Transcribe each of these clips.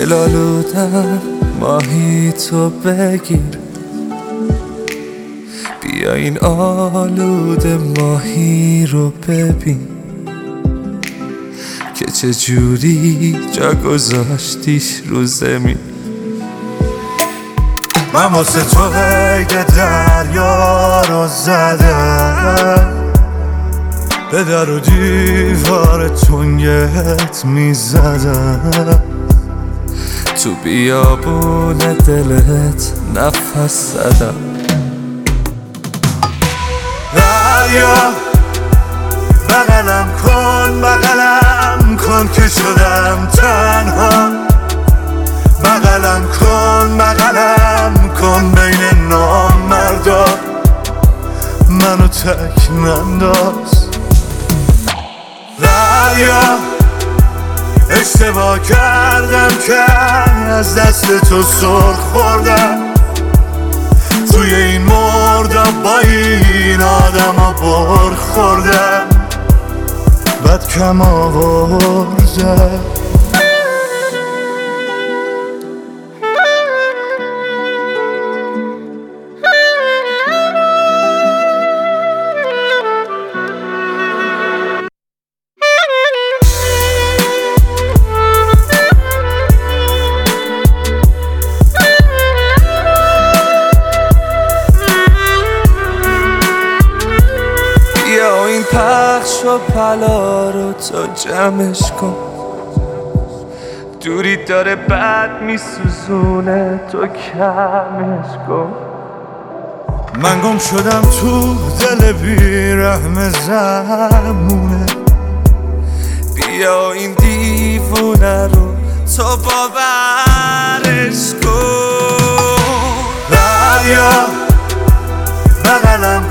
دلالودم ماهی تو بگیر، بیا این آلوده ماهی رو ببین که چجوری جا گذاشتیش رو زمین. من واسه تو قید دریا رو زدم، به در و دیوار تنگت میزدم، تو بیابون دلت نفس زدم. دریا بغلم کن که شدم تنها، بغلم کن بین نامردا، منو تک ننداز. دریا اشتباه کردم که از دست تو سر خوردم، توی این مردم با این آدم ها بر خوردم، بد کم آوردم. بیا این پخش و پلا رو تو جمعش کن، دوری داره بد میسوزونه تو کمش کن. من گم شدم تو دل بیرحم زمونه، بیا این دیوونه رو تو باورش کن. دریا بغلم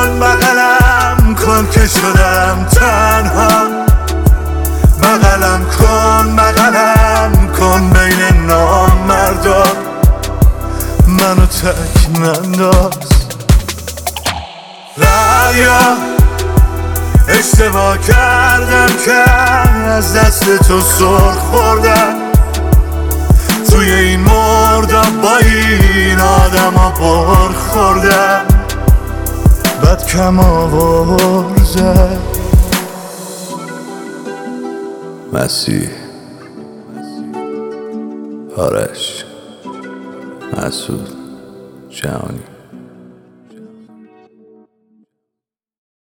کن که شدم تنها، بغلم کن بین نامردا، منو تک ننداز. دریا اشتباه کردم که از دست تو سر خوردم، توی این مردم با این آدم ها بر خوردم، بد کم آورده. مسیح، آرش، مسعود، جهانی.